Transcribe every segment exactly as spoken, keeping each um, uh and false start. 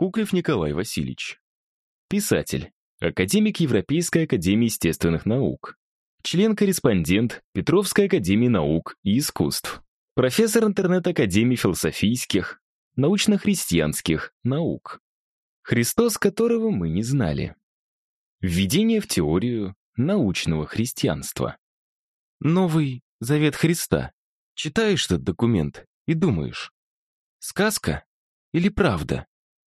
Куклев Николай Васильевич. Писатель, академик Европейской академии естественных наук, член-корреспондент Петровской академии наук и искусств, профессор интернет-академии философийских, научно-христианских наук. Христос, которого мы не знали. Введение в теорию научного христианства. Новый Завет Христа. Читаешь этот документ и думаешь, сказка или правда?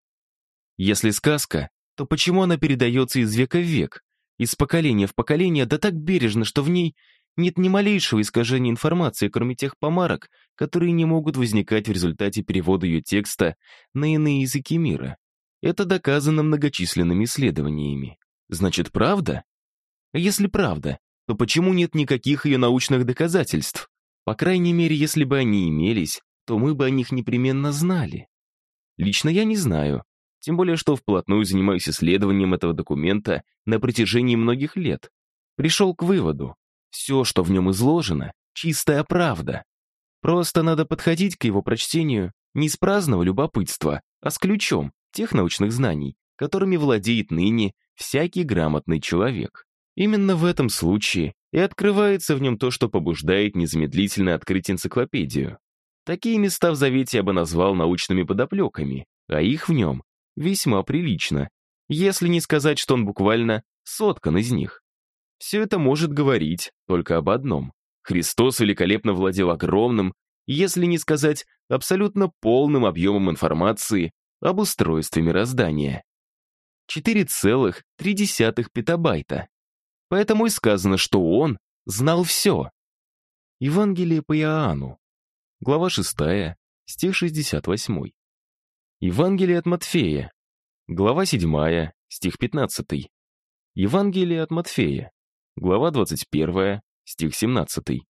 Если сказка, то почему она передается из века в век, из поколения в поколение, да так бережно, что в ней нет ни малейшего искажения информации, кроме тех помарок, которые не могут возникать в результате перевода ее текста на иные языки мира? Это доказано многочисленными исследованиями. Значит, правда? А если правда, то почему нет никаких ее научных доказательств? По крайней мере, если бы они имелись, то мы бы о них непременно знали. Лично я не знаю, тем более что вплотную занимаюсь исследованием этого документа на протяжении многих лет. Пришел к выводу, все, что в нем изложено, чистая правда. Просто надо подходить к его прочтению не с праздного любопытства, а с ключом тех научных знаний, которыми владеет ныне всякий грамотный человек. Именно в этом случае и открывается в нем то, что побуждает незамедлительно открыть энциклопедию. Такие места в Завете я бы назвал научными подоплеками, а их в нем весьма прилично, если не сказать, что он буквально соткан из них. Все это может говорить только об одном. Христос великолепно владел огромным, если не сказать абсолютно полным объемом информации об устройстве мироздания. четыре целых три десятых петабайта. Поэтому и сказано, что он знал все. Евангелие по Иоанну, глава шестая, стих шестьдесят восемь. Евангелие от Матфея, глава седьмая, стих пятнадцатый. Евангелие от Матфея, глава двадцать первая, стих семнадцатый.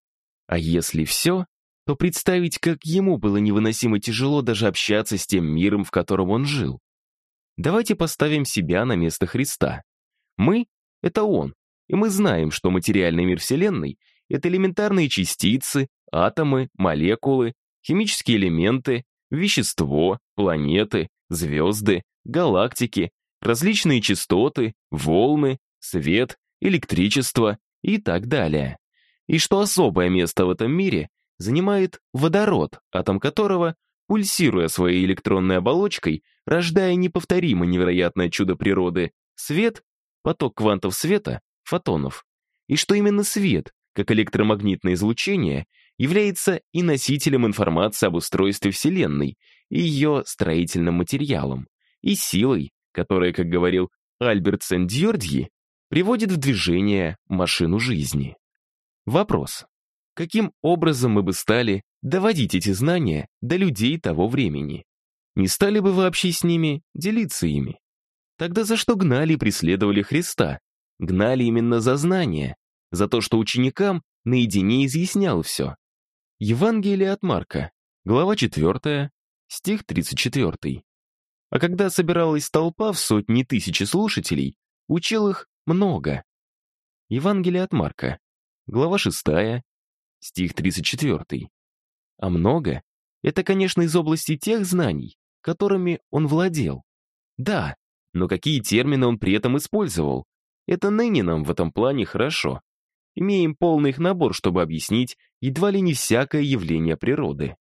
А если все, то представить, как ему было невыносимо тяжело даже общаться с тем миром, в котором он жил. Давайте поставим себя на место Христа. Мы — это Он, и мы знаем, что материальный мир Вселенной — это элементарные частицы, атомы, молекулы, химические элементы, вещество, планеты, звезды, галактики, различные частоты, волны, свет, электричество и так далее. И что особое место в этом мире занимает водород, атом которого, пульсируя своей электронной оболочкой, рождая неповторимо невероятное чудо природы, свет, поток квантов света, фотонов. И что именно свет, как электромагнитное излучение, является и носителем информации об устройстве Вселенной, и ее строительным материалом, и силой, которая, как говорил Альберт Сен-Дьордьи, приводит в движение машину жизни. Вопрос. Каким образом мы бы стали доводить эти знания до людей того времени? Не стали бы вообще с ними делиться ими? Тогда за что гнали и преследовали Христа? Гнали именно за знания, за то, что ученикам наедине изъяснял все. Евангелие от Марка, глава четвертая, стих тридцать четвёртый. А когда собиралась толпа в сотни тысяч слушателей, учил их много. Евангелие от Марка, глава шестая, стих тридцать четвёртый. А много — это, конечно, из области тех знаний, которыми он владел. Да, но какие термины он при этом использовал? Это ныне нам в этом плане хорошо. Имеем полный их набор, чтобы объяснить едва ли не всякое явление природы.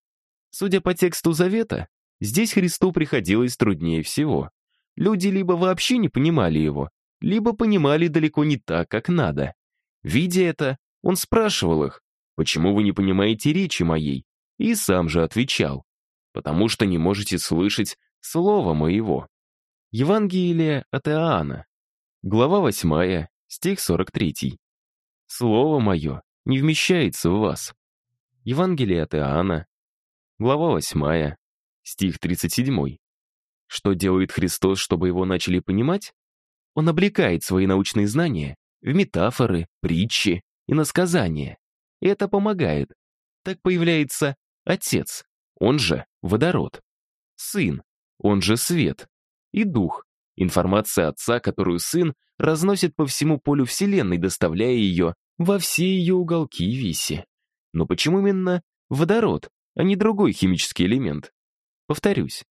Судя по тексту Завета, здесь Христу приходилось труднее всего. Люди либо вообще не понимали его, либо понимали далеко не так, как надо. Видя это, он спрашивал их, «Почему вы не понимаете речи моей?» И сам же отвечал, «Потому что не можете слышать слова моего». Евангелие от Иоанна, глава восьмая, стих сорок третий. «Слово мое не вмещается в вас». Евангелие от Иоанна, глава восьмая, стих тридцать семь. Что делает Христос, чтобы его начали понимать? Он облекает свои научные знания в метафоры, притчи, иносказания. И это помогает. Так появляется Отец, он же водород, Сын, он же свет, и Дух, информация Отца, которую Сын разносит по всему полю Вселенной, доставляя ее во все ее уголки и виси. Но почему именно водород, а не другой химический элемент? Повторюсь,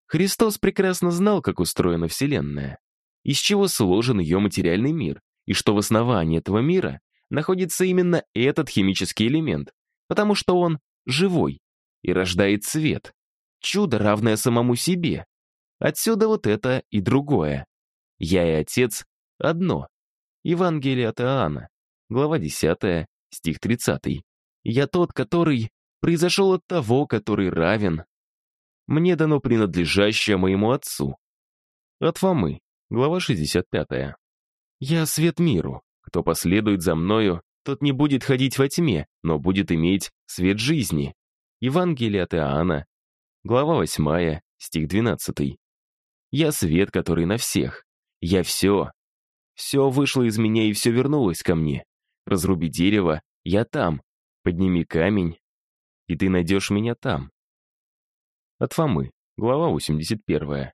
Христос прекрасно знал, как устроена Вселенная, из чего сложен ее материальный мир, и что в основании этого мира находится именно этот химический элемент, потому что он живой и рождает свет. Чудо, равное самому себе. Отсюда вот это и другое. Я и Отец — одно. Евангелие от Иоанна, глава десятая, стих тридцатый. Я тот, который произошел от того, который равен. Мне дано принадлежащее моему Отцу. От Фомы, глава шестьдесят пятая. Я свет миру. Кто последует за мною, тот не будет ходить во тьме, но будет иметь свет жизни. Евангелие от Иоанна, глава восьмая, стих двенадцатый. Я свет, который на всех. Я все. Все вышло из меня и все вернулось ко мне. Разруби дерево, я там. Подними камень, и ты найдешь меня там. От Фомы, глава восемьдесят первая.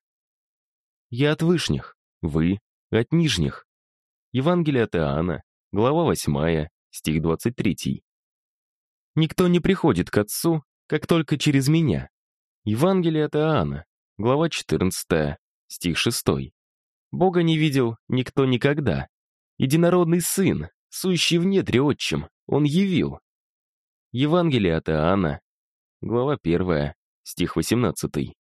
Я от вышних, вы от нижних. Евангелие от Иоанна, глава восьмая, стих двадцать третий. Никто не приходит к Отцу, как только через меня. Евангелие от Иоанна, глава четырнадцатая, стих шестой. Бога не видел никто никогда. Единородный Сын, сущий в недре отчим, Он явил. Евангелие от Иоанна, глава первая, стих восемнадцатый.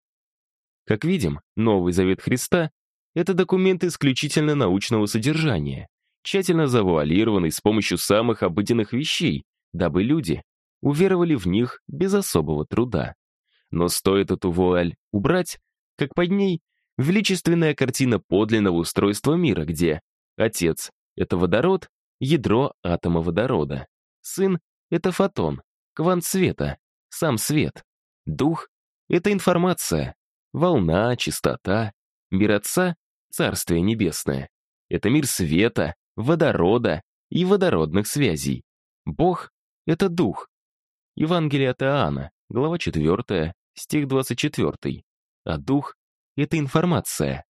Как видим, Новый Завет Христа — это документ исключительно научного содержания, тщательно завуалированный с помощью самых обыденных вещей, дабы люди уверовали в них без особого труда. Но стоит эту вуаль убрать, как под ней величественная картина подлинного устройства мира, где Отец — это водород, ядро атома водорода, Сын — это фотон, квант света, сам свет, Дух — это информация, волна, частота, мир Отца — Царствие Небесное. Это мир света, водорода и водородных связей. Бог — это Дух. Евангелие от Иоанна, глава четвертая, стих двадцать четвертый. А Дух — это информация.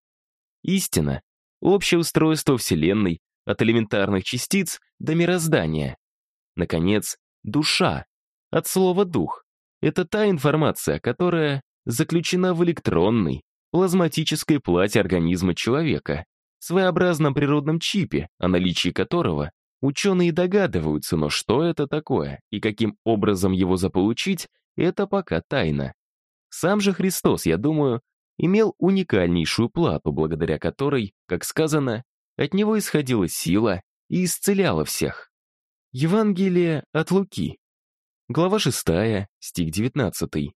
Истина — общее устройство Вселенной от элементарных частиц до мироздания. Наконец, душа, от слова «дух». Это та информация, которая заключена в электронной, плазматической плате организма человека, своеобразном природном чипе, о наличии которого ученые догадываются, но что это такое и каким образом его заполучить, это пока тайна. Сам же Христос, я думаю, имел уникальнейшую плату, благодаря которой, как сказано, от него исходила сила и исцеляла всех. Евангелие от Луки, глава шестая, стих девятнадцатый.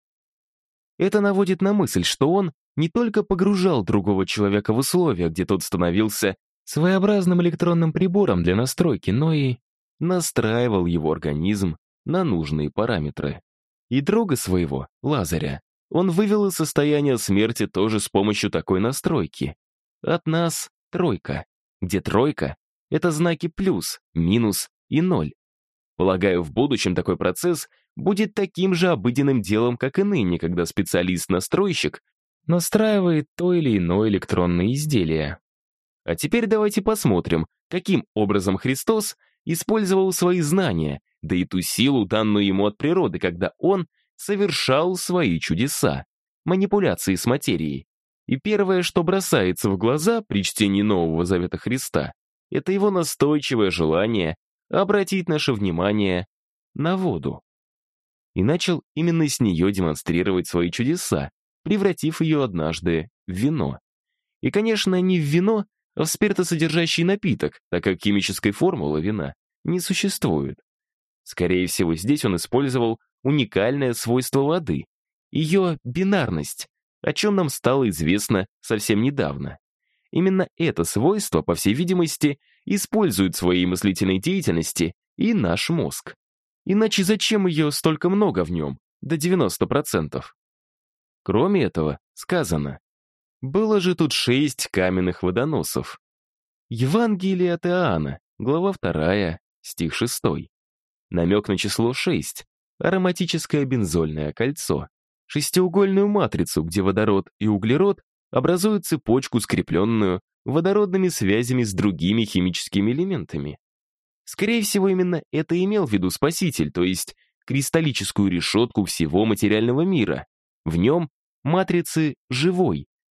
Это наводит на мысль, что он не только погружал другого человека в условия, где тот становился своеобразным электронным прибором для настройки, но и настраивал его организм на нужные параметры. И друга своего, Лазаря, он вывел из состояния смерти тоже с помощью такой настройки. От нас тройка, где тройка — это знаки плюс, минус и ноль. Полагаю, в будущем такой процесс будет таким же обыденным делом, как и ныне, когда специалист-настройщик настраивает то или иное электронное изделие. А теперь давайте посмотрим, каким образом Христос использовал свои знания, да и ту силу, данную ему от природы, когда он совершал свои чудеса, манипуляции с материей. И первое, что бросается в глаза при чтении Нового Завета Христа, это его настойчивое желание обратить наше внимание на воду. И начал именно с нее демонстрировать свои чудеса, превратив ее однажды в вино. И, конечно, не в вино, а в спиртосодержащий напиток, так как химической формулы вина не существует. Скорее всего, здесь он использовал уникальное свойство воды, ее бинарность, о чем нам стало известно совсем недавно. Именно это свойство, по всей видимости, использует в своей мыслительной деятельности и наш мозг. Иначе зачем ее столько много в нем, до девяноста процентов? Кроме этого, сказано, было же тут шесть каменных водоносов. Евангелие от Иоанна, глава вторая, стих шестой. Намек на число шесть, ароматическое бензольное кольцо, шестиугольную матрицу, где водород и углерод образуют цепочку, скрепленную водородными связями с другими химическими элементами. Скорее всего, именно это имел в виду Спаситель, то есть кристаллическую решетку всего материального мира. В нем матрицы живой,